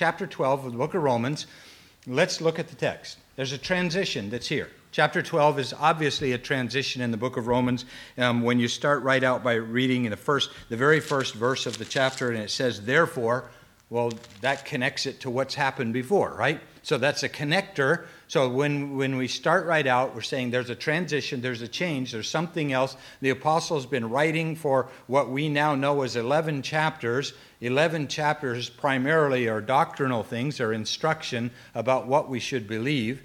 chapter 12 of the book of Romans, let's look at the text. There's a transition that's here. Chapter 12 is obviously a transition in the book of Romans. When you start right out by reading the very first verse of the chapter, and it says, therefore, well, that connects it to what's happened before, right? So that's a connector. So when we start right out, we're saying there's a transition, there's a change, there's something else. The apostle's been writing for what we now know as 11 chapters. 11 chapters primarily are doctrinal things, or instruction about what we should believe.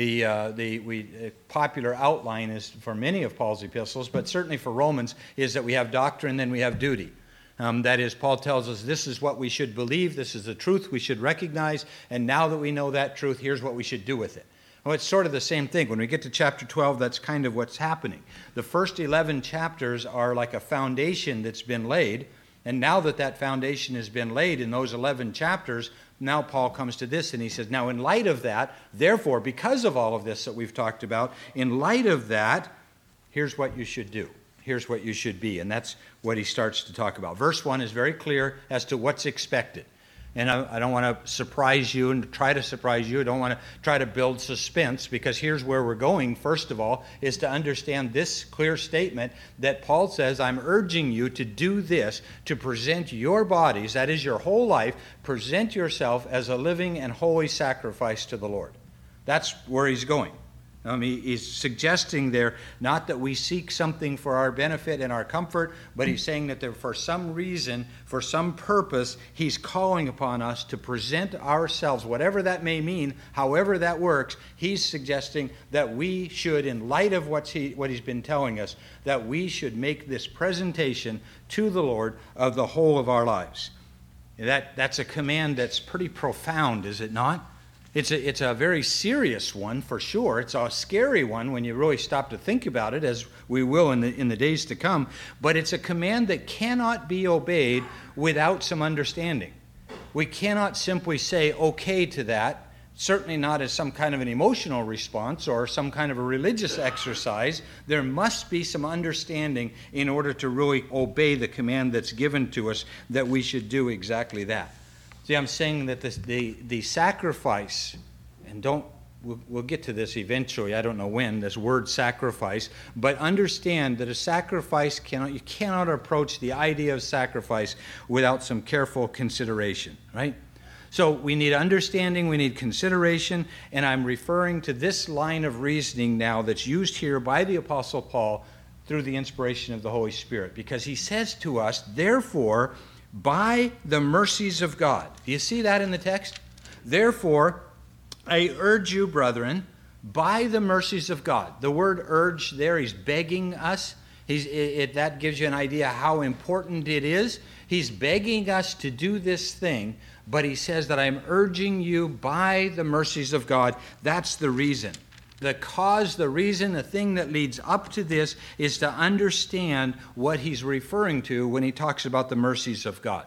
The popular outline is for many of Paul's epistles, but certainly for Romans, is that we have doctrine, then we have duty. That is, Paul tells us this is what we should believe, this is the truth we should recognize, and now that we know that truth, here's what we should do with it. Well, it's sort of the same thing. When we get to chapter 12, that's kind of what's happening. The first 11 chapters are like a foundation that's been laid, and now that foundation has been laid in those 11 chapters, now Paul comes to this and he says, now in light of that, therefore, because of all of this that we've talked about, in light of that, here's what you should do. Here's what you should be. And that's what he starts to talk about. Verse 1 is very clear as to what's expected. And I don't want to surprise you and try to surprise you. I don't want to try to build suspense, because here's where we're going, first of all, is to understand this clear statement that Paul says, I'm urging you to do this, to present your bodies, that is your whole life, present yourself as a living and holy sacrifice to the Lord. That's where he's going. He's suggesting there not that we seek something for our benefit and our comfort, but he's saying that there, for some reason, for some purpose, he's calling upon us to present ourselves, whatever that may mean, however that works. He's suggesting that we should, in light of what he's been telling us, that we should make this presentation to the Lord of the whole of our lives. That's a command that's pretty profound, is it not? It's a very serious one, for sure. It's a scary one when you really stop to think about it, as we will in the days to come. But it's a command that cannot be obeyed without some understanding. We cannot simply say okay to that, certainly not as some kind of an emotional response or some kind of a religious exercise. There must be some understanding in order to really obey the command that's given to us, that we should do exactly that. See, I'm saying that the sacrifice, and we'll get to this eventually, I don't know when, this word sacrifice, but understand that a sacrifice, you cannot approach the idea of sacrifice without some careful consideration, right? So we need understanding, we need consideration, and I'm referring to this line of reasoning now that's used here by the Apostle Paul through the inspiration of the Holy Spirit, because he says to us, therefore, by the mercies of God. Do you see that in the text? Therefore, I urge you, brethren, by the mercies of God. The word urge there, he's begging us. That gives you an idea how important it is. He's begging us to do this thing, but he says that I'm urging you by the mercies of God. That's the reason. The cause, the reason, the thing that leads up to this is to understand what he's referring to when he talks about the mercies of God.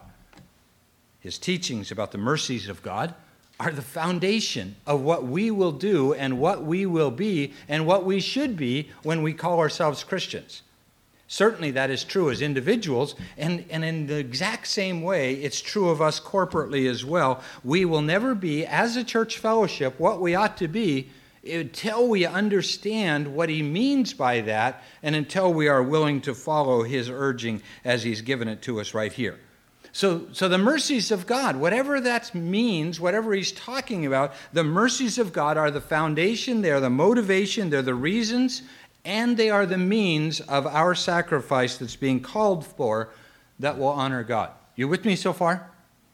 His teachings about the mercies of God are the foundation of what we will do and what we will be and what we should be when we call ourselves Christians. Certainly that is true as individuals, and in the exact same way, it's true of us corporately as well. We will never be, as a church fellowship, what we ought to be until we understand what he means by that, and until we are willing to follow his urging as he's given it to us right here. So the mercies of God, whatever that means, whatever he's talking about, the mercies of God are the foundation, they are the motivation, they're the reasons, and they are the means of our sacrifice that's being called for that will honor God. You with me so far?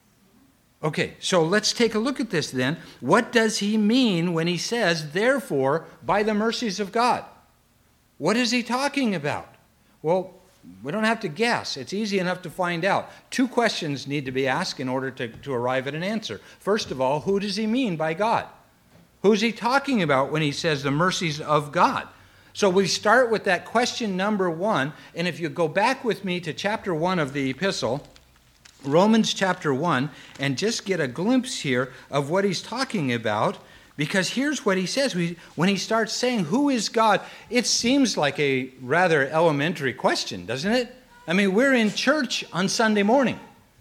Okay, so let's take a look at this then. What does he mean when he says, therefore, by the mercies of God? What is he talking about? Well, we don't have to guess. It's easy enough to find out. Two questions need to be asked in order to arrive at an answer. First of all, who does he mean by God? Who's he talking about when he says the mercies of God? So we start with that question number one, and if you go back with me to chapter 1 of the epistle, Romans chapter 1, and just get a glimpse here of what he's talking about, because here's what he says. When he starts saying, who is God? It seems like a rather elementary question, doesn't it? I mean, we're in church on Sunday morning.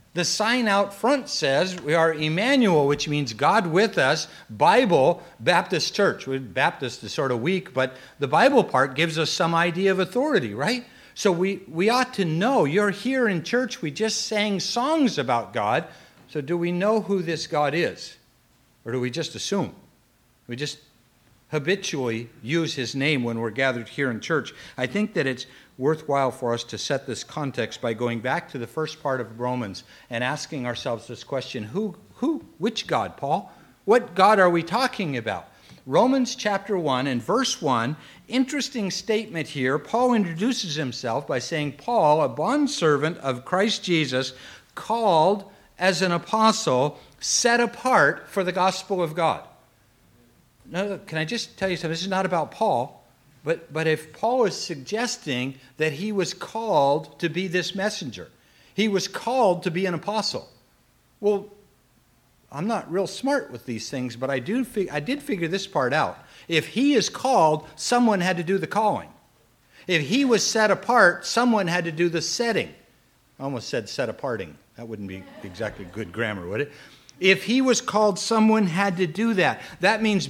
The sign out front says we are Emmanuel, which means God with us, Bible, Baptist church. Baptist is sort of weak, but the Bible part gives us some idea of authority, right? So we ought to know. You're here in church. We just sang songs about God. So do we know who this God is? Or do we just assume? We just habitually use his name when we're gathered here in church. I think that it's worthwhile for us to set this context by going back to the first part of Romans and asking ourselves this question, which God, Paul? What God are we talking about? Romans chapter 1 and verse 1, interesting statement here. Paul introduces himself by saying, Paul, a bondservant of Christ Jesus, called as an apostle, set apart for the gospel of God. Now, can I just tell you something? This is not about Paul, but if Paul is suggesting that he was called to be this messenger, he was called to be an apostle. Well, I'm not real smart with these things, but I did figure this part out. If he is called, someone had to do the calling. If he was set apart, someone had to do the setting. I almost said set aparting. That wouldn't be exactly good grammar, would it? If he was called, someone had to do that. That means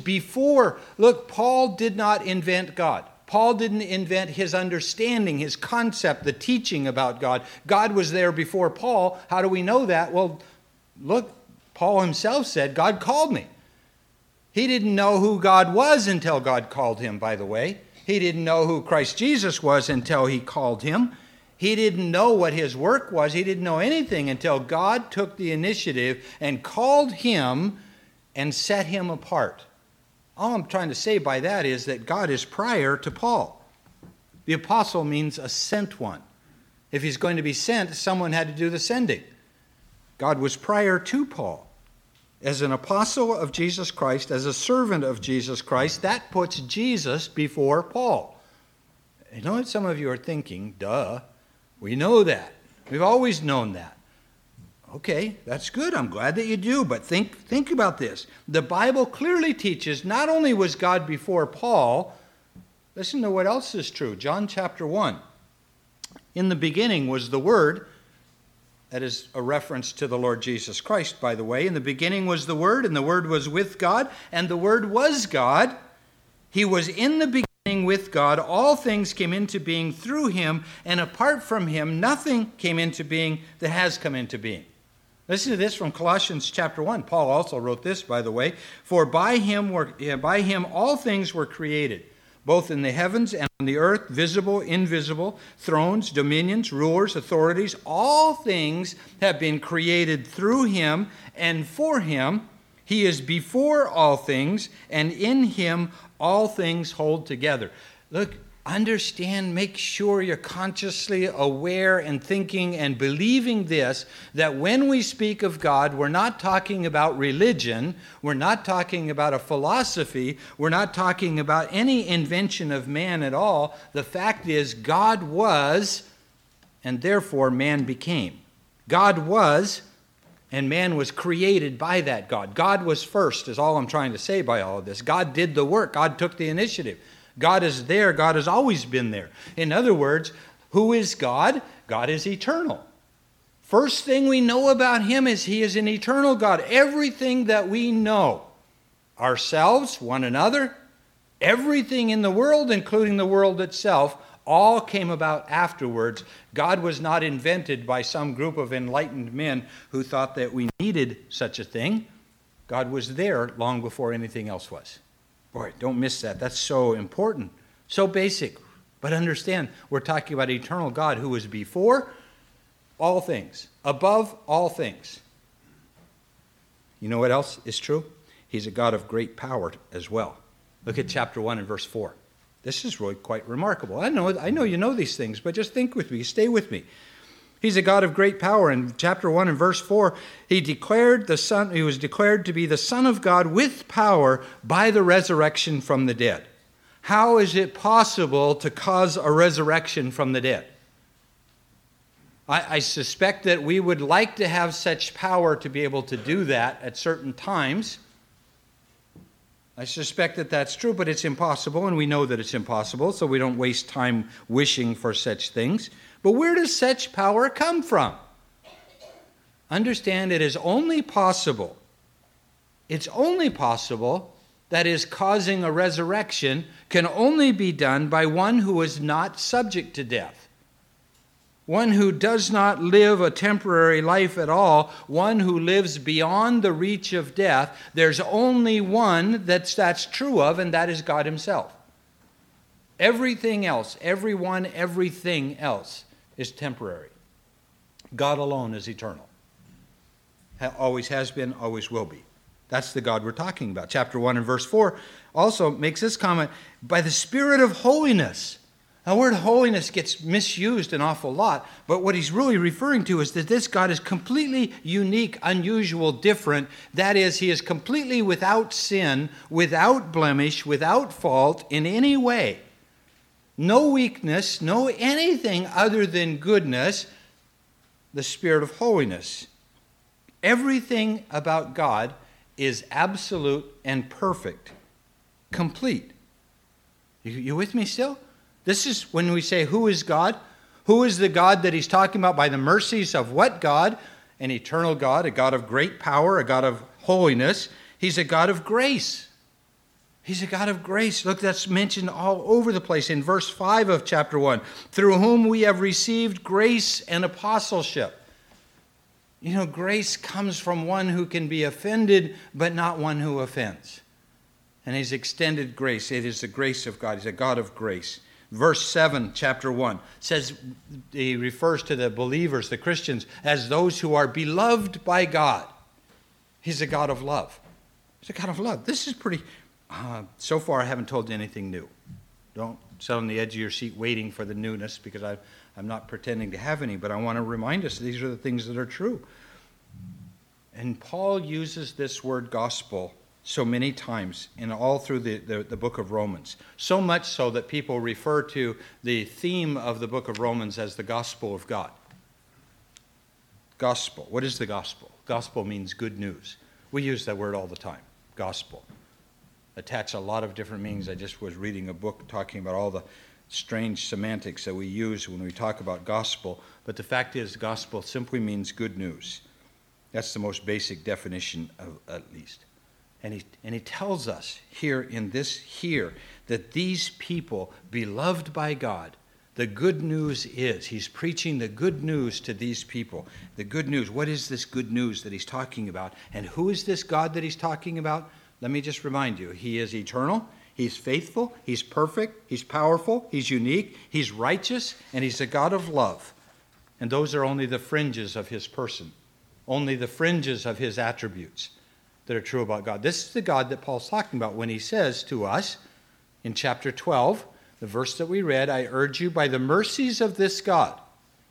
Paul did not invent God. Paul didn't invent his understanding, his concept, the teaching about God. God was there before Paul. How do we know that? Well, look, Paul himself said, God called me. He didn't know who God was until God called him, by the way. He didn't know who Christ Jesus was until he called him. He didn't know what his work was. He didn't know anything until God took the initiative and called him and set him apart. All I'm trying to say by that is that God is prior to Paul. The apostle means a sent one. If he's going to be sent, someone had to do the sending. God was prior to Paul. As an apostle of Jesus Christ, as a servant of Jesus Christ, that puts Jesus before Paul. I know what some of you are thinking, duh. We know that. We've always known that. Okay, that's good. I'm glad that you do. But think about this. The Bible clearly teaches not only was God before Paul, listen to what else is true. John chapter 1. In the beginning was the Word. That is a reference to the Lord Jesus Christ, by the way. In the beginning was the Word, and the Word was with God, and the Word was God. He was in the beginning with God. All things came into being through him, and apart from him, nothing came into being that has come into being. Listen to this from Colossians chapter 1. Paul also wrote this, by the way. For by him all things were created, both in the heavens and on the earth, visible, invisible, thrones, dominions, rulers, authorities. All things have been created through him and for him. He is before all things, and in him all things hold together. Look, understand, make sure you're consciously aware and thinking and believing this, that when we speak of God, we're not talking about religion, we're not talking about a philosophy, we're not talking about any invention of man at all. The fact is, God was, and therefore man became. God was, and man was created by that God. God was first, is all I'm trying to say by all of this. God did the work. God took the initiative. God is there. God has always been there. In other words, who is God? God is eternal. First thing we know about him is he is an eternal God. Everything that we know, ourselves, one another, everything in the world, including the world itself, all came about afterwards. God was not invented by some group of enlightened men who thought that we needed such a thing. God was there long before anything else was. Boy, don't miss that. That's so important, so basic. But understand, we're talking about eternal God who was before all things, above all things. You know what else is true? He's a God of great power as well. Look at chapter 1 and verse 4. This is really quite remarkable. I know you know these things, but just think with me. Stay with me. He's a God of great power. In chapter 1 and verse 4, he was declared to be the Son of God with power by the resurrection from the dead. How is it possible to cause a resurrection from the dead? I suspect that we would like to have such power to be able to do that at certain times. I suspect that that's true, but it's impossible, and we know that it's impossible, so we don't waste time wishing for such things. But where does such power come from? understand it is only possible. It's only possible, that is, causing a resurrection can only be done by one who is not subject to death. One who does not live a temporary life at all, one who lives beyond the reach of death. There's only one that's true of, and that is God himself. Everything else, everyone, everything else is temporary. God alone is eternal. Always has been, always will be. That's the God we're talking about. Chapter 1 and verse 4 also makes this comment, by the Spirit of holiness. The word holiness gets misused an awful lot, but what he's really referring to is that this God is completely unique, unusual, different. That is, he is completely without sin, without blemish, without fault in any way. No weakness, no anything other than goodness, the Spirit of holiness. Everything about God is absolute and perfect, complete. You with me still? This is when we say, who is God? Who is the God that he's talking about? By the mercies of what God? An eternal God, a God of great power, a God of holiness. He's a God of grace. He's a God of grace. Look, that's mentioned all over the place in verse 5 of chapter 1. Through whom we have received grace and apostleship. You know, grace comes from one who can be offended, but not one who offends. And he's extended grace. It is the grace of God. He's a God of grace. Verse 7, chapter 1, says, he refers to the believers, the Christians, as those who are beloved by God. He's a God of love. He's a God of love. This is pretty, so far I haven't told you anything new. Don't sit on the edge of your seat waiting for the newness, because I'm not pretending to have any, but I want to remind us these are the things that are true. And Paul uses this word gospel so many times in all through the book of Romans. So much so that people refer to the theme of the book of Romans as the gospel of God. Gospel. What is the gospel? Gospel means good news. We use that word all the time. Gospel. Attach a lot of different meanings. I just was reading a book talking about all the strange semantics that we use when we talk about gospel. But the fact is, gospel simply means good news. That's the most basic definition, at least. And he tells us here that these people, beloved by God, the good news is, he's preaching the good news to these people. The good news, what is this good news that he's talking about? And who is this God that he's talking about? Let me just remind you, he is eternal, he's faithful, he's perfect, he's powerful, he's unique, he's righteous, and he's a God of love. And those are only the fringes of his person, only the fringes of his attributes that are true about God. This is the God that Paul's talking about when he says to us in chapter 12, the verse that we read, I urge you by the mercies of this God.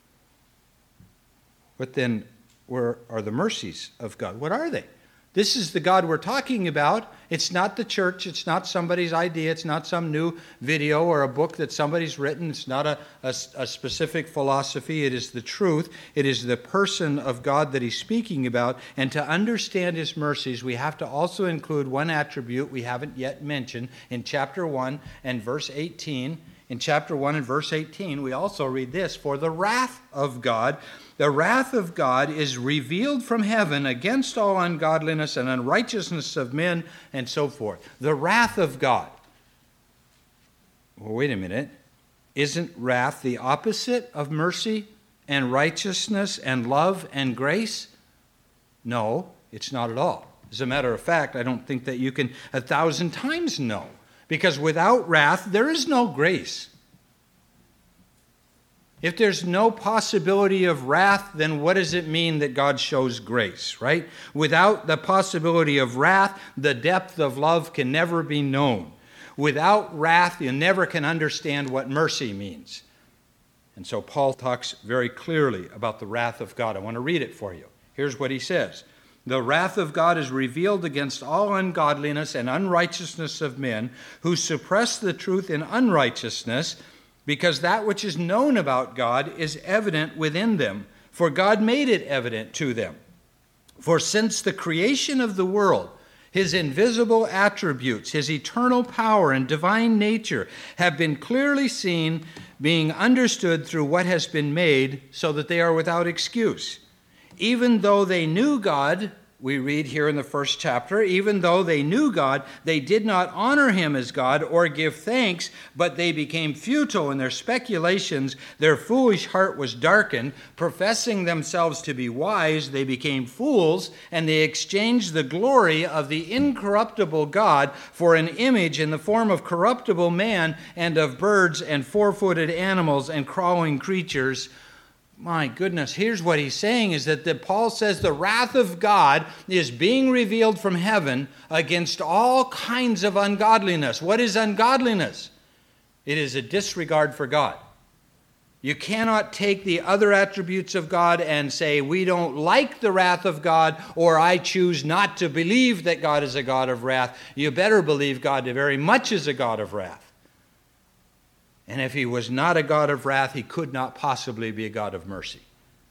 But then, where are the mercies of God? What are they? This is the God we're talking about. It's not the church. It's not somebody's idea. It's not some new video or a book that somebody's written. It's not a specific philosophy. It is the truth. It is the person of God that he's speaking about. And to understand his mercies, we have to also include one attribute we haven't yet mentioned in chapter 1 and verse 18. In chapter 1 and verse 18, we also read this, for the wrath of God, the wrath of God is revealed from heaven against all ungodliness and unrighteousness of men, and so forth. The wrath of God. Well, wait a minute. Isn't wrath the opposite of mercy and righteousness and love and grace? No, it's not at all. As a matter of fact, I don't think that you can 1,000 times know. Because without wrath, there is no grace. If there's no possibility of wrath, then what does it mean that God shows grace, right? Without the possibility of wrath, the depth of love can never be known. Without wrath, you never can understand what mercy means. And so Paul talks very clearly about the wrath of God. I want to read it for you. Here's what he says. The wrath of God is revealed against all ungodliness and unrighteousness of men who suppress the truth in unrighteousness, because that which is known about God is evident within them, for God made it evident to them. For since the creation of the world, his invisible attributes, his eternal power and divine nature have been clearly seen, being understood through what has been made, so that they are without excuse. even though they knew God, we read here in the first chapter, even though they knew God, they did not honor him as God or give thanks, but they became futile in their speculations. Their foolish heart was darkened. Professing themselves to be wise, they became fools, and they exchanged the glory of the incorruptible God for an image in the form of corruptible man and of birds and four-footed animals and crawling creatures. My goodness, here's what he's saying is that Paul says the wrath of God is being revealed from heaven against all kinds of ungodliness. What is ungodliness? It is a disregard for God. You cannot take the other attributes of God and say, we don't like the wrath of God, or I choose not to believe that God is a God of wrath. You better believe God very much is a God of wrath. And if he was not a God of wrath, he could not possibly be a God of mercy.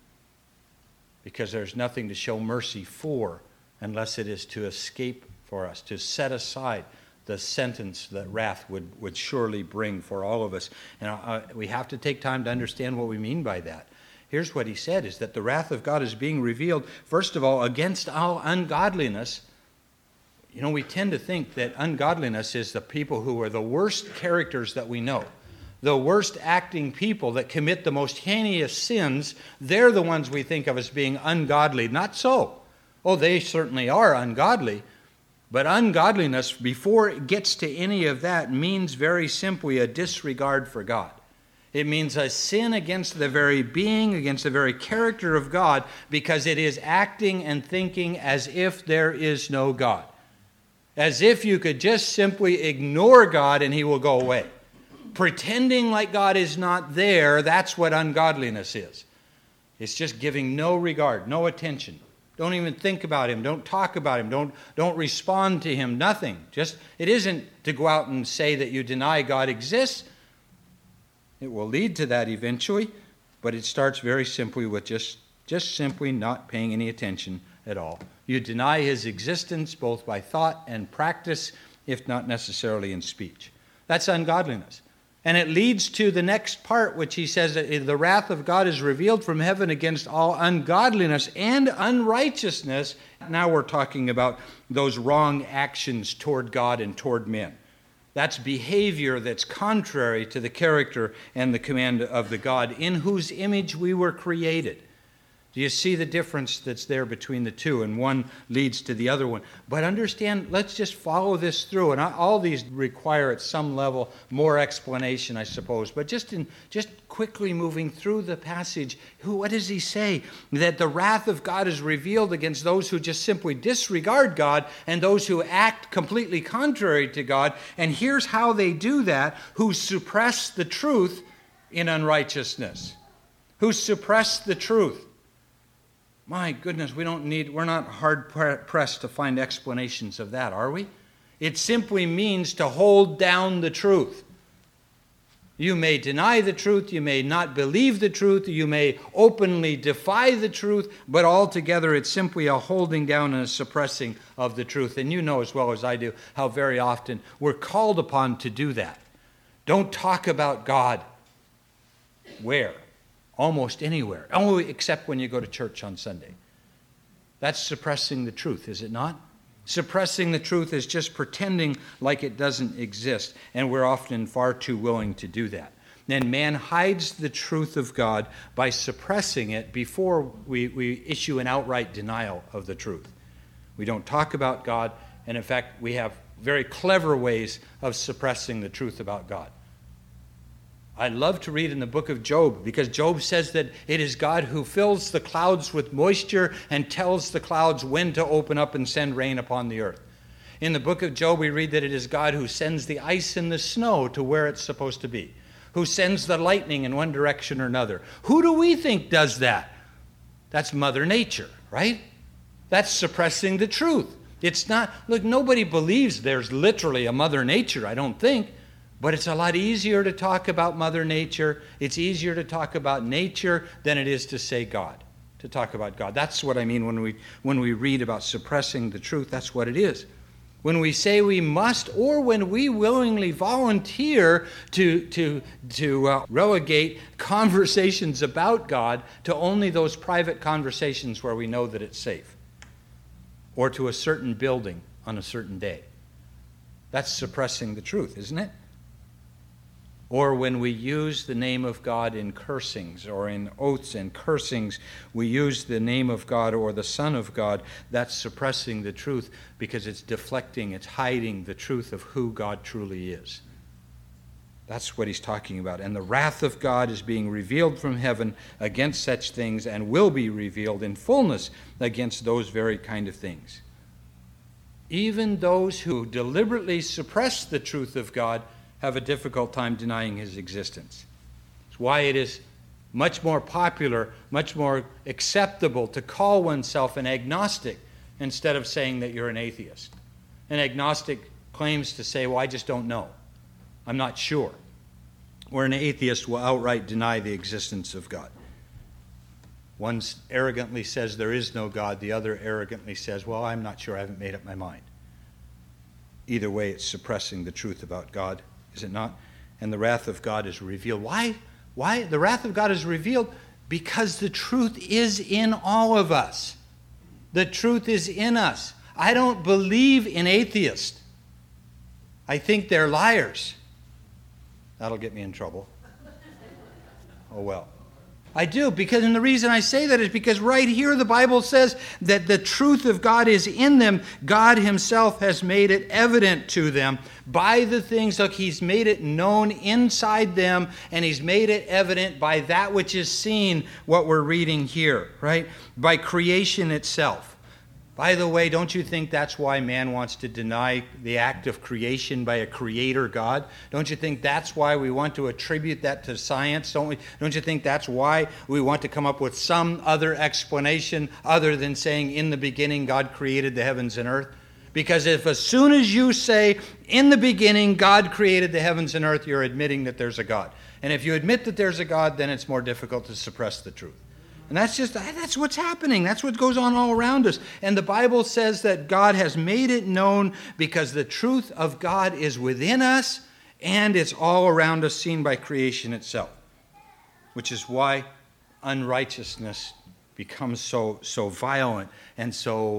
Because there's nothing to show mercy for unless it is to escape for us, to set aside the sentence that wrath would surely bring for all of us. And we have to take time to understand what we mean by that. Here's what he said, is that the wrath of God is being revealed, first of all, against all ungodliness. You know, we tend to think that ungodliness is the people who are the worst characters that we know. The worst acting people that commit the most heinous sins, they're the ones we think of as being ungodly. Not so. Oh, they certainly are ungodly. But ungodliness, before it gets to any of that, means very simply a disregard for God. It means a sin against the very being, against the very character of God, because it is acting and thinking as if there is no God. As if you could just simply ignore God and he will go away. Pretending like God is not there, that's what ungodliness is. It's just giving no regard, no attention. Don't even think about him. Don't talk about him. Don't respond to him. Nothing. It isn't to go out and say that you deny God exists. It will lead to that eventually, but it starts very simply with just simply not paying any attention at all. You deny his existence both by thought and practice, if not necessarily in speech. That's ungodliness. And it leads to the next part, which he says that the wrath of God is revealed from heaven against all ungodliness and unrighteousness. Now we're talking about those wrong actions toward God and toward men. That's behavior that's contrary to the character and the command of the God in whose image we were created. Do you see the difference that's there between the two? And one leads to the other one. But understand, let's just follow this through. And all these require at some level more explanation, I suppose. But just quickly moving through the passage, what does he say? That the wrath of God is revealed against those who just simply disregard God and those who act completely contrary to God. And here's how they do that: who suppress the truth in unrighteousness. Who suppress the truth. My goodness, we're not hard pressed to find explanations of that, are we? It simply means to hold down the truth. You may deny the truth, you may not believe the truth, you may openly defy the truth, but altogether it's simply a holding down and a suppressing of the truth. And you know as well as I do how very often we're called upon to do that. Don't talk about God. Where? Almost anywhere. Only except when you go to church on Sunday. That's suppressing the truth, is it not? Suppressing the truth is just pretending like it doesn't exist, and we're often far too willing to do that. Then man hides the truth of God by suppressing it before we issue an outright denial of the truth. We don't talk about God, and in fact, we have very clever ways of suppressing the truth about God. I love to read in the book of Job, because Job says that it is God who fills the clouds with moisture and tells the clouds when to open up and send rain upon the earth. In the book of Job, we read that it is God who sends the ice and the snow to where it's supposed to be, who sends the lightning in one direction or another. Who do we think does that? That's Mother Nature, right? That's suppressing the truth. It's not, look, nobody believes there's literally a Mother Nature, I don't think. But it's a lot easier to talk about Mother Nature. It's easier to talk about nature than it is to say God, to talk about God. That's what I mean when we read about suppressing the truth. That's what it is. when we say we must, or when we willingly volunteer to relegate conversations about God to only those private conversations where we know that it's safe, or to a certain building on a certain day. That's suppressing the truth, isn't it? Or when we use the name of God in cursings or in oaths and cursings, we use the name of God or the Son of God, that's suppressing the truth because it's deflecting, it's hiding the truth of who God truly is. That's what he's talking about. And the wrath of God is being revealed from heaven against such things and will be revealed in fullness against those very kind of things. Even those who deliberately suppress the truth of God have a difficult time denying his existence. It's why it is much more popular, much more acceptable to call oneself an agnostic instead of saying that you're an atheist. An agnostic claims to say, well, I just don't know. I'm not sure. Or an atheist will outright deny the existence of God. One arrogantly says there is no God. The other arrogantly says, well, I'm not sure. I haven't made up my mind. Either way, it's suppressing the truth about God. Is it not? And the wrath of God is revealed. Why? Why? The wrath of God is revealed because the truth is in all of us. The truth is in us. I don't believe in atheists. I think they're liars. That'll get me in trouble. Oh well. I do, and the reason I say that is because right here the Bible says that the truth of God is in them. God himself has made it evident to them by the things. Look, he's made it known inside them, and he's made it evident by that which is seen, what we're reading here, right? By creation itself. By the way, don't you think that's why man wants to deny the act of creation by a creator God? Don't you think that's why we want to attribute that to science, don't we? Don't you think that's why we want to come up with some other explanation other than saying in the beginning God created the heavens and earth? Because if as soon as you say in the beginning God created the heavens and earth, you're admitting that there's a God. And if you admit that there's a God, then it's more difficult to suppress the truth. And that's what's happening. That's what goes on all around us. And the Bible says that God has made it known because the truth of God is within us and it's all around us, seen by creation itself. Which is why unrighteousness becomes so violent and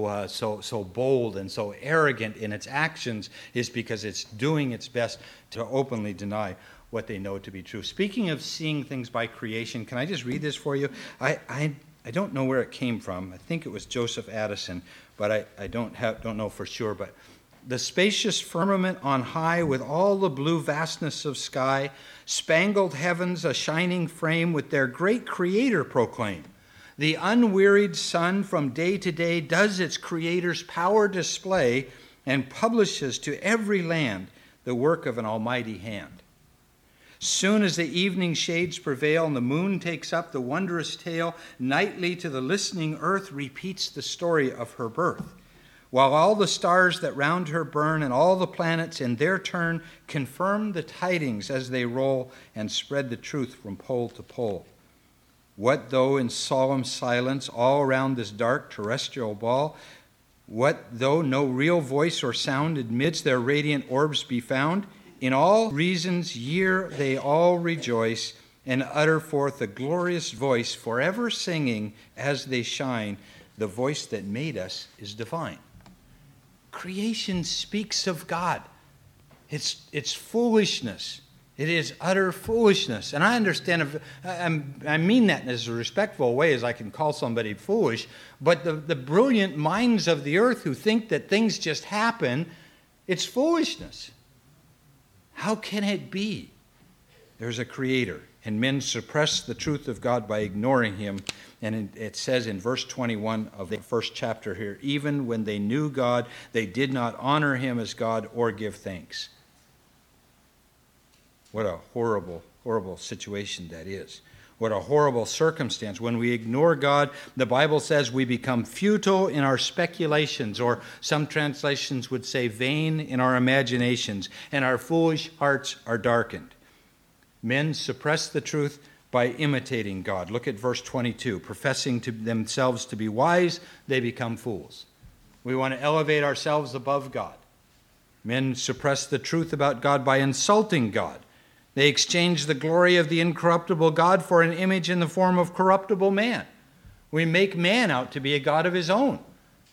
so bold and so arrogant in its actions, is because it's doing its best to openly deny what they know to be true. Speaking of seeing things by creation, can I just read this for you? I don't know where it came from. I think it was Joseph Addison, but I don't know for sure. But the spacious firmament on high, with all the blue vastness of sky, spangled heavens a shining frame, with their great Creator proclaim. The unwearied sun from day to day does its Creator's power display, and publishes to every land the work of an almighty hand. Soon as the evening shades prevail and the moon takes up the wondrous tale, nightly to the listening earth repeats the story of her birth, while all the stars that round her burn and all the planets in their turn confirm the tidings as they roll and spread the truth from pole to pole. What though in solemn silence all around this dark terrestrial ball, what though no real voice or sound amidst their radiant orbs be found? In all reason's year they all rejoice and utter forth a glorious voice, forever singing as they shine, the voice that made us is divine. Creation speaks of God. It's foolishness. It is utter foolishness. And I understand, I mean that in as a respectful way as I can call somebody foolish, but the brilliant minds of the earth who think that things just happen, it's foolishness. How can it be? There's a creator, and men suppress the truth of God by ignoring him. And it says in verse 21 of the first chapter here, even when they knew God, they did not honor him as God or give thanks. What a horrible, horrible situation that is. What a horrible circumstance. When we ignore God, the Bible says we become futile in our speculations, or some translations would say vain in our imaginations, and our foolish hearts are darkened. Men suppress the truth by imitating God. Look at verse 22. Professing to themselves to be wise, they become fools. We want to elevate ourselves above God. Men suppress the truth about God by insulting God. They exchange the glory of the incorruptible God for an image in the form of corruptible man. We make man out to be a god of his own.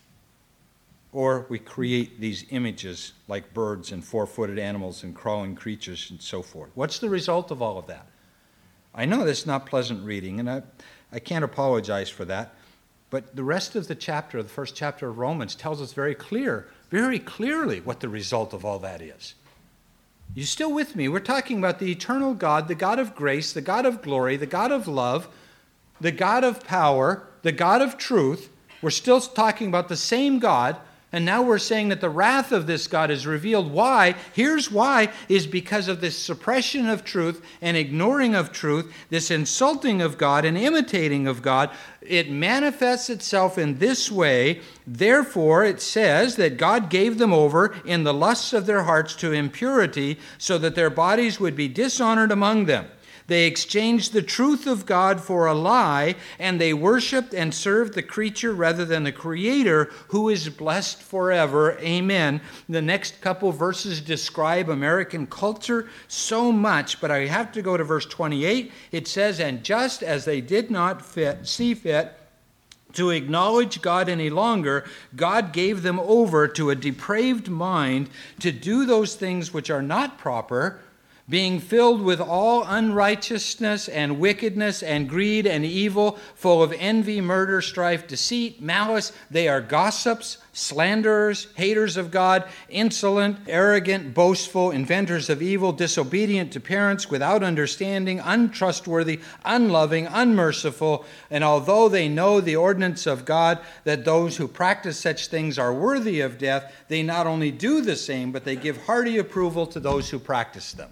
Or we create these images like birds and four-footed animals and crawling creatures and so forth. What's the result of all of that? I know that's not pleasant reading, and I can't apologize for that. But the rest of the chapter, the first chapter of Romans, tells us very clearly what the result of all that is. You still with me? We're talking about the eternal God, the God of grace, the God of glory, the God of love, the God of power, the God of truth. We're still talking about the same God, and now we're saying that the wrath of this God is revealed. Why? Here's why, is because of this suppression of truth and ignoring of truth, this insulting of God and imitating of God. It manifests itself in this way. Therefore, it says that God gave them over in the lusts of their hearts to impurity, so that their bodies would be dishonored among them. They exchanged the truth of God for a lie, and they worshiped and served the creature rather than the Creator, who is blessed forever. Amen. The next couple verses describe American culture so much, but I have to go to verse 28. It says, "And just as they did not see fit to acknowledge God any longer, God gave them over to a depraved mind to do those things which are not proper, being filled with all unrighteousness and wickedness and greed and evil, full of envy, murder, strife, deceit, malice. They are gossips, slanderers, haters of God, insolent, arrogant, boastful, inventors of evil, disobedient to parents, without understanding, untrustworthy, unloving, unmerciful. And although they know the ordinance of God, that those who practice such things are worthy of death, they not only do the same, but they give hearty approval to those who practice them."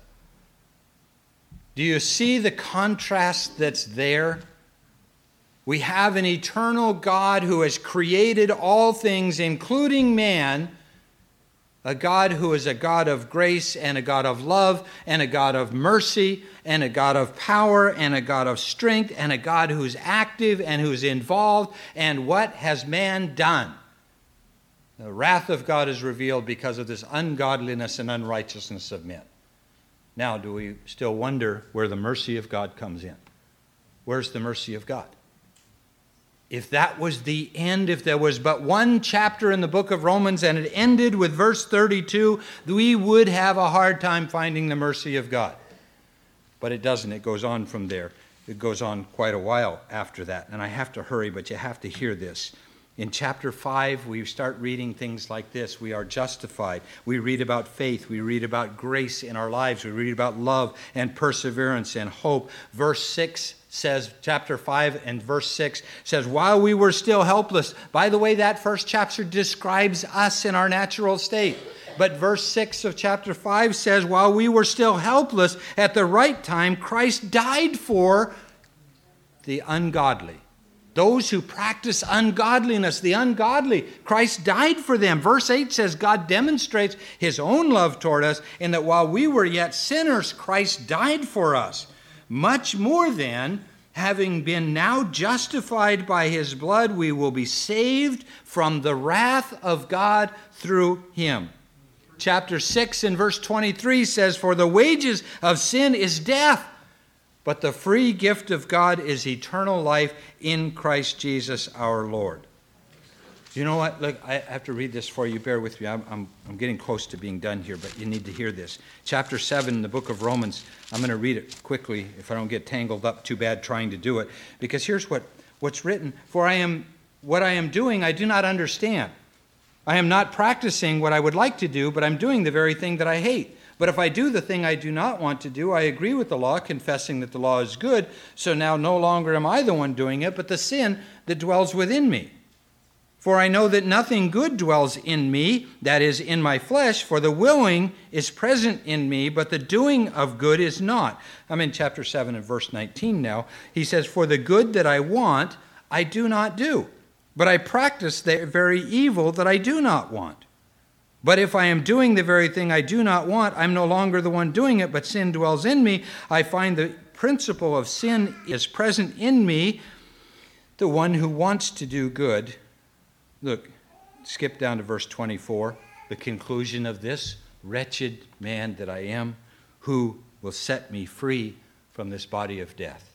Do you see the contrast that's there? We have an eternal God who has created all things, including man, a God who is a God of grace and a God of love and a God of mercy and a God of power and a God of strength and a God who's active and who's involved. And what has man done? The wrath of God is revealed because of this ungodliness and unrighteousness of men. Now, do we still wonder where the mercy of God comes in? Where's the mercy of God? If that was the end, if there was but one chapter in the book of Romans and it ended with verse 32, we would have a hard time finding the mercy of God. But it doesn't. It goes on from there. It goes on quite a while after that. And I have to hurry, but you have to hear this. In chapter 5, we start reading things like this. We are justified. We read about faith. We read about grace in our lives. We read about love and perseverance and hope. Verse 6 says, chapter 5 and verse 6 says, while we were still helpless. By the way, that first chapter describes us in our natural state. But verse 6 of chapter 5 says, while we were still helpless, at the right time, Christ died for the ungodly. Those who practice ungodliness, the ungodly, Christ died for them. Verse 8 says God demonstrates his own love toward us in that while we were yet sinners, Christ died for us. Much more than, having been now justified by his blood, we will be saved from the wrath of God through him. Chapter 6 and verse 23 says, for the wages of sin is death, but the free gift of God is eternal life in Christ Jesus our Lord. You know what? Look, I have to read this for you. Bear with me. I'm getting close to being done here, but you need to hear this. Chapter 7 in the book of Romans. I'm going to read it quickly if I don't get tangled up too bad trying to do it. Because here's what's written. For what I am doing, I do not understand. I am not practicing what I would like to do, but I'm doing the very thing that I hate. But if I do the thing I do not want to do, I agree with the law, confessing that the law is good. So now no longer am I the one doing it, but the sin that dwells within me. For I know that nothing good dwells in me, that is, in my flesh, for the willing is present in me, but the doing of good is not. I'm in chapter 7 and verse 19 now. He says, for the good that I want, I do not do, but I practice the very evil that I do not want. But if I am doing the very thing I do not want, I'm no longer the one doing it, but sin dwells in me. I find the principle of sin is present in me, the one who wants to do good. Look, skip down to verse 24, the conclusion of this. wretched man that I am, who will set me free from this body of death?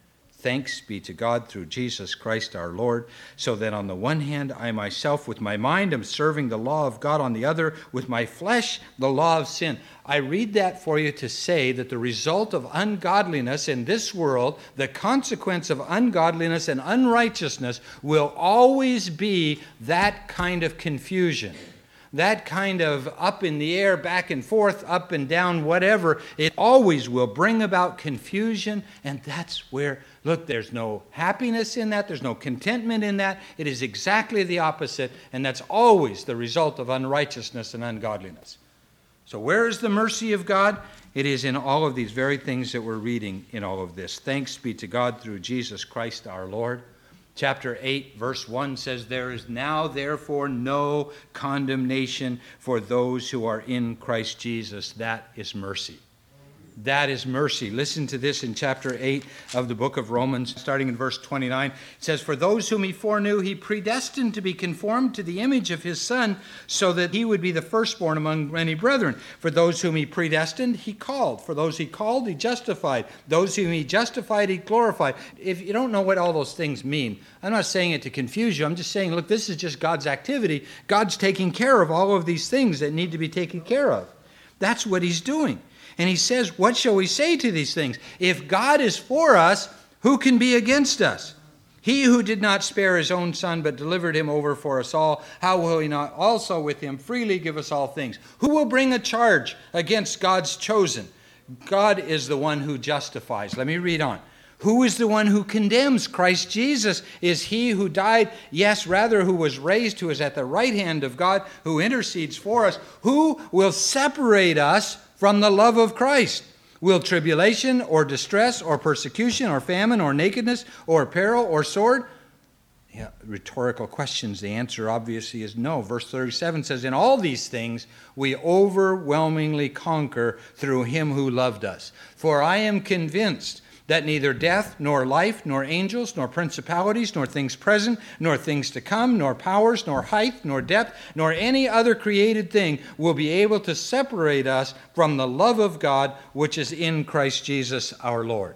Thanks be to God through Jesus Christ our Lord, so that on the one hand I myself with my mind am serving the law of God, on the other with my flesh the law of sin. I read that for you to say that the result of ungodliness in this world, the consequence of ungodliness and unrighteousness, will always be that kind of confusion. That kind of up in the air, back and forth, up and down, whatever. It always will bring about confusion, and that's where, look, there's no happiness in that. There's no contentment in that. It is exactly the opposite, and that's always the result of unrighteousness and ungodliness. So where is the mercy of God? It is in all of these very things that we're reading in all of this. Thanks be to God through Jesus Christ our Lord. Chapter 8, verse 1 says, there is now therefore no condemnation for those who are in Christ Jesus. That is mercy. That is mercy. Listen to this in chapter 8 of the book of Romans, starting in verse 29. It says, for those whom he foreknew, he predestined to be conformed to the image of his Son, so that he would be the firstborn among many brethren. For those whom he predestined, he called. For those he called, he justified. Those whom he justified, he glorified. If you don't know what all those things mean, I'm not saying it to confuse you. I'm just saying, look, this is just God's activity. God's taking care of all of these things that need to be taken care of. That's what he's doing. And he says, what shall we say to these things? If God is for us, who can be against us? He who did not spare his own Son, but delivered him over for us all, how will he not also with him freely give us all things? Who will bring a charge against God's chosen? God is the one who justifies. Let me read on. Who is the one who condemns? Christ Jesus is he who died, yes, rather who was raised, who is at the right hand of God, who intercedes for us. Who will separate us from the love of Christ? Will tribulation or distress or persecution or famine or nakedness or peril or sword? Yeah, rhetorical questions. The answer obviously is no. Verse 37 says, in all these things we overwhelmingly conquer through him who loved us. For I am convinced that neither death, nor life, nor angels, nor principalities, nor things present, nor things to come, nor powers, nor height, nor depth, nor any other created thing will be able to separate us from the love of God, which is in Christ Jesus our Lord.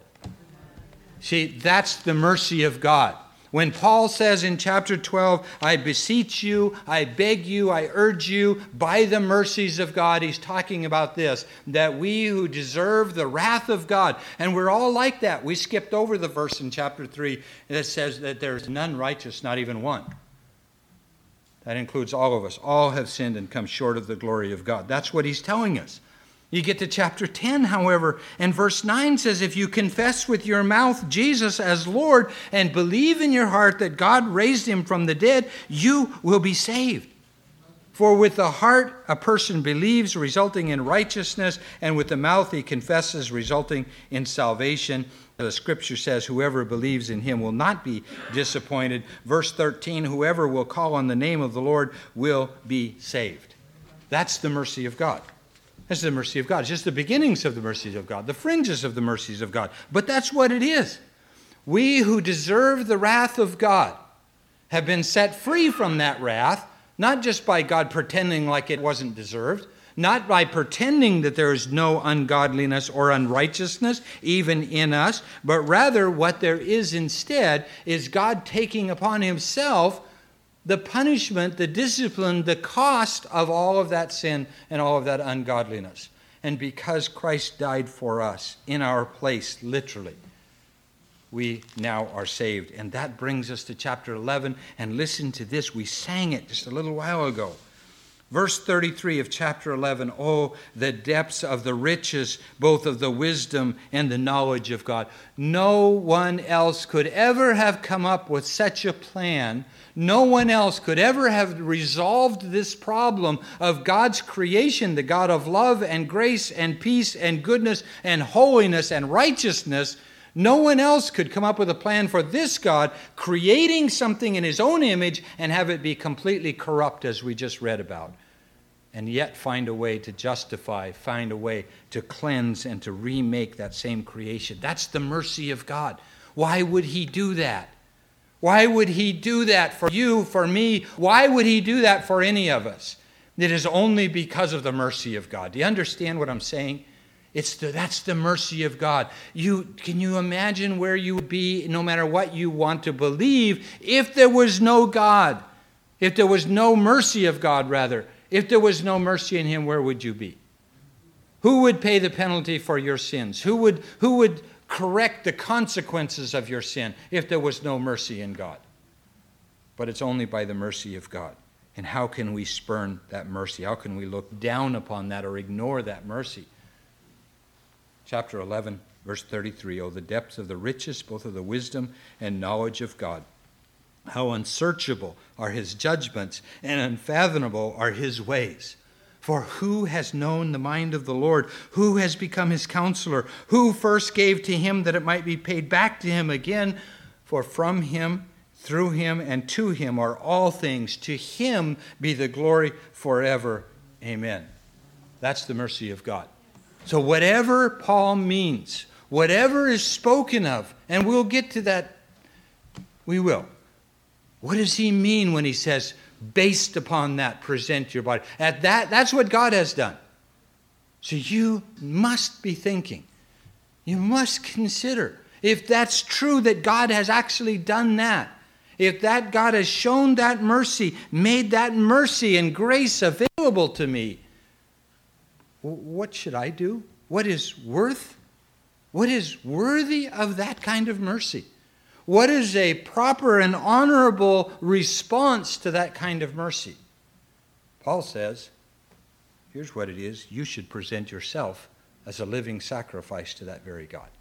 See, that's the mercy of God. When Paul says in chapter 12, I beseech you, I beg you, I urge you, by the mercies of God, he's talking about this, that we who deserve the wrath of God, and we're all like that. We skipped over the verse in chapter 3 that says that there's none righteous, not even one. That includes all of us. All have sinned and come short of the glory of God. That's what he's telling us. You get to chapter 10, however, and verse 9 says, if you confess with your mouth Jesus as Lord and believe in your heart that God raised him from the dead, you will be saved. For with the heart a person believes, resulting in righteousness, and with the mouth he confesses, resulting in salvation. The scripture says, whoever believes in him will not be disappointed. Verse 13, whoever will call on the name of the Lord will be saved. That's the mercy of God. That's the mercy of God. It's just the beginnings of the mercies of God, the fringes of the mercies of God. But that's what it is. We who deserve the wrath of God have been set free from that wrath, not just by God pretending like it wasn't deserved, not by pretending that there is no ungodliness or unrighteousness even in us, but rather what there is instead is God taking upon himself the punishment, the discipline, the cost of all of that sin and all of that ungodliness. And because Christ died for us in our place, literally, we now are saved. And that brings us to chapter 11. And listen to this. We sang it just a little while ago. Verse 33 of chapter 11, oh, the depths of the riches, both of the wisdom and the knowledge of God. No one else could ever have come up with such a plan. No one else could ever have resolved this problem of God's creation, the God of love and grace and peace and goodness and holiness and righteousness. No one else could come up with a plan for this God creating something in his own image and have it be completely corrupt, as we just read about. And yet find a way to justify, find a way to cleanse and to remake that same creation. That's the mercy of God. Why would he do that? Why would he do that for you, for me? Why would he do that for any of us? It is only because of the mercy of God. Do you understand what I'm saying? That's the mercy of God. Can you imagine where you would be, no matter what you want to believe, if there was no God? If there was no mercy of God, rather. If there was no mercy in him, where would you be? Who would pay the penalty for your sins? Who would correct the consequences of your sin if there was no mercy in God? But it's only by the mercy of God. And how can we spurn that mercy? How can we look down upon that or ignore that mercy? Chapter 11, verse 33, "Oh, the depths of the riches, both of the wisdom and knowledge of God. How unsearchable are his judgments, and unfathomable are his ways. For who has known the mind of the Lord? Who has become his counselor? Who first gave to him that it might be paid back to him again? For from him, through him, and to him are all things. To him be the glory forever. Amen." That's the mercy of God. So whatever Paul means, whatever is spoken of, and we'll get to that, we will. What does he mean when he says, based upon that, present your body? That's what God has done. So you must be thinking. You must consider, if that's true that God has actually done that, if that God has shown that mercy, made that mercy and grace available to me, what should I do? What is worthy of that kind of mercy? What is a proper and honorable response to that kind of mercy? Paul says, here's what it is. You should present yourself as a living sacrifice to that very God.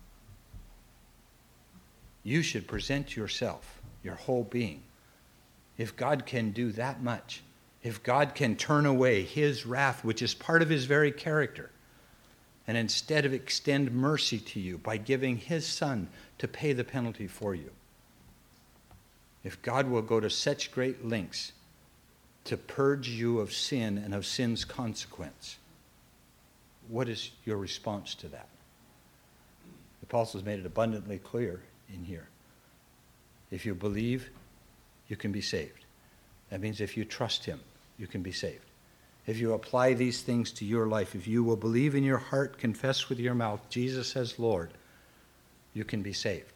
You should present yourself, your whole being. If God can do that much, if God can turn away his wrath, which is part of his very character, and instead of extend mercy to you by giving his Son to pay the penalty for you, if God will go to such great lengths to purge you of sin and of sin's consequence, what is your response to that? The apostles made it abundantly clear in here. If you believe, you can be saved. That means if you trust him, you can be saved. If you apply these things to your life, if you will believe in your heart, confess with your mouth, Jesus as Lord, you can be saved.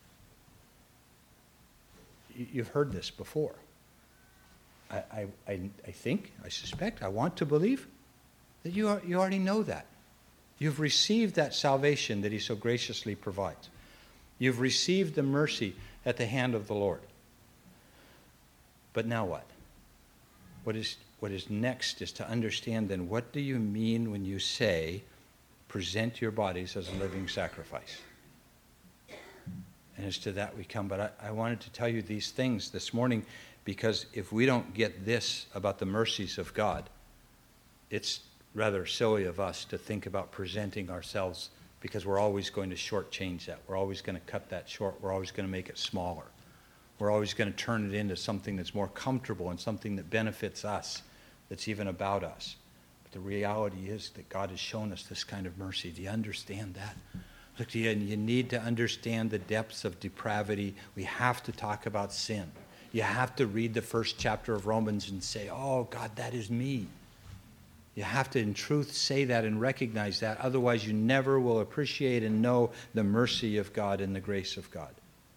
You've heard this before. I think, I suspect, I want to believe that you already know that. You've received that salvation that he so graciously provides. You've received the mercy at the hand of the Lord. But now what? What is next is to understand then, what do you mean when you say, present your bodies as a living sacrifice? And as to that we come. But I wanted to tell you these things this morning because if we don't get this about the mercies of God, it's rather silly of us to think about presenting ourselves, because we're always going to shortchange that. We're always going to cut that short. We're always going to make it smaller. We're always going to turn it into something that's more comfortable and something that benefits us, that's even about us. But the reality is that God has shown us this kind of mercy. Do you understand that? Look, you need to understand the depths of depravity. We have to talk about sin. You have to read the first chapter of Romans and say, oh, God, that is me. You have to, in truth, say that and recognize that. Otherwise, you never will appreciate and know the mercy of God and the grace of God.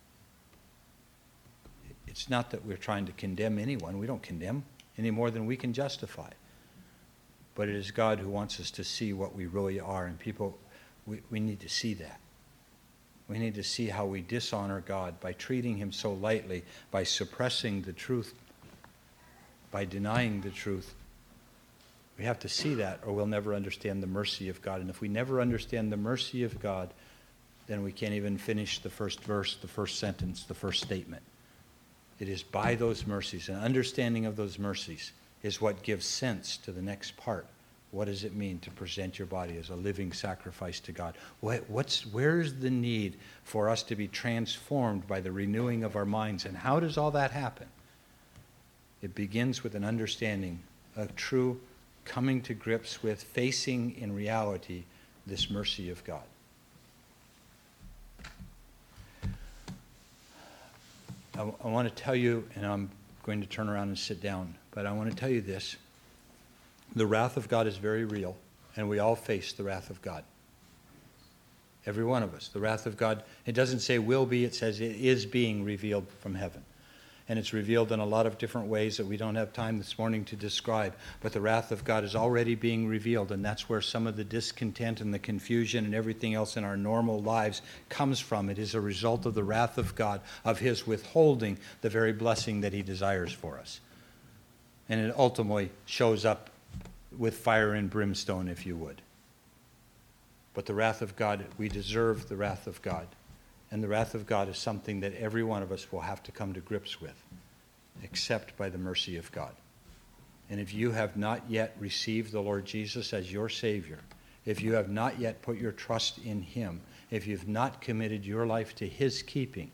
It's not that we're trying to condemn anyone. We don't condemn any more than we can justify. But it is God who wants us to see what we really are. And people, we need to see that. We need to see how we dishonor God by treating him so lightly, by suppressing the truth, by denying the truth. We have to see that, or we'll never understand the mercy of God. And if we never understand the mercy of God, then we can't even finish the first verse, the first sentence, the first statement. It is by those mercies, and understanding of those mercies is what gives sense to the next part. What does it mean to present your body as a living sacrifice to God? Where's the need for us to be transformed by the renewing of our minds? And how does all that happen? It begins with an understanding of true coming to grips with, facing in reality, this mercy of God. I want to tell you, and I'm going to turn around and sit down, but I want to tell you this. The wrath of God is very real, and we all face the wrath of God. Every one of us. The wrath of God, it doesn't say will be, it says it is being revealed from heaven. And it's revealed in a lot of different ways that we don't have time this morning to describe. But the wrath of God is already being revealed, and that's where some of the discontent and the confusion and everything else in our normal lives comes from. It is a result of the wrath of God, of his withholding the very blessing that he desires for us. And it ultimately shows up with fire and brimstone, if you would. But the wrath of God, we deserve the wrath of God. And the wrath of God is something that every one of us will have to come to grips with, except by the mercy of God. And if you have not yet received the Lord Jesus as your Savior, if you have not yet put your trust in him, if you've not committed your life to his keeping,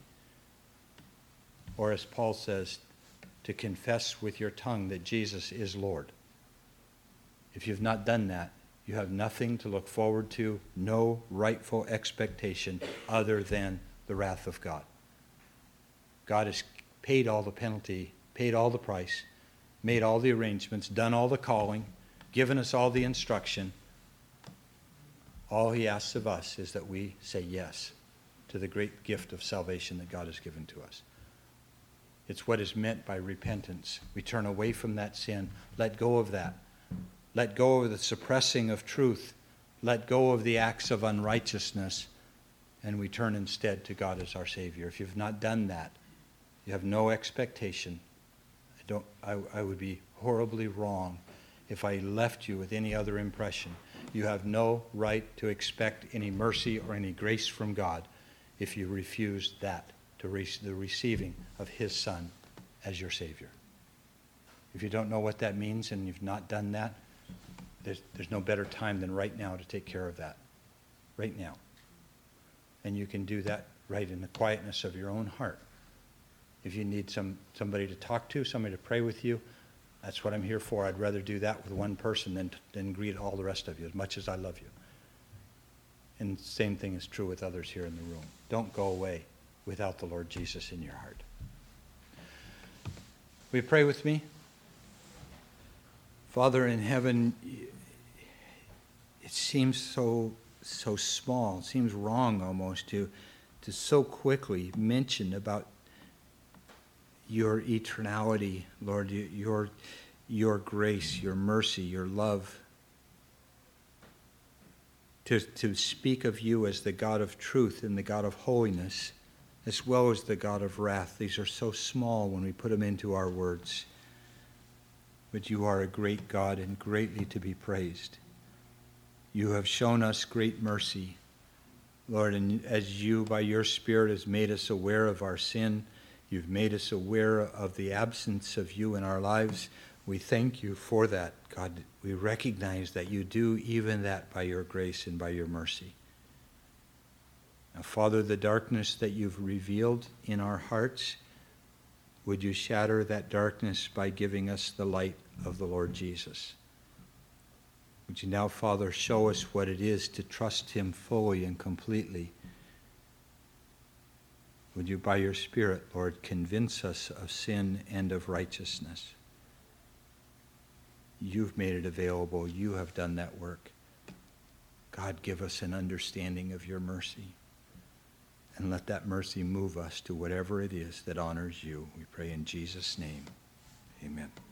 or as Paul says, to confess with your tongue that Jesus is Lord, if you've not done that, you have nothing to look forward to, no rightful expectation other than the wrath of God. God has paid all the penalty, paid all the price, made all the arrangements, done all the calling, given us all the instruction. All he asks of us is that we say yes to the great gift of salvation that God has given to us. It's what is meant by repentance. We turn away from that sin, let go of that. Let go of the suppressing of truth. Let go of the acts of unrighteousness. And we turn instead to God as our Savior. If you've not done that, you have no expectation. I would be horribly wrong if I left you with any other impression. You have no right to expect any mercy or any grace from God if you refuse that, to the receiving of his Son as your Savior. If you don't know what that means and you've not done that, there's no better time than right now to take care of that. Right now. And you can do that right in the quietness of your own heart. If you need somebody to talk to, somebody to pray with you, that's what I'm here for. I'd rather do that with one person than greet all the rest of you, as much as I love you. And the same thing is true with others here in the room. Don't go away without the Lord Jesus in your heart. Will you pray with me? Father in heaven, it seems so small. It seems wrong almost to so quickly mention about your eternality, Lord, your grace, your mercy, your love. To speak of you as the God of truth and the God of holiness, as well as the God of wrath. These are so small when we put them into our words. But you are a great God and greatly to be praised. You have shown us great mercy, Lord, and as you, by your Spirit, has made us aware of our sin, you've made us aware of the absence of you in our lives. We thank you for that, God. We recognize that you do even that by your grace and by your mercy. Now, Father, the darkness that you've revealed in our hearts, would you shatter that darkness by giving us the light of the Lord Jesus? Would you now, Father, show us what it is to trust him fully and completely? Would you, by your Spirit, Lord, convince us of sin and of righteousness? You've made it available. You have done that work. God, give us an understanding of your mercy. And let that mercy move us to whatever it is that honors you. We pray in Jesus' name. Amen.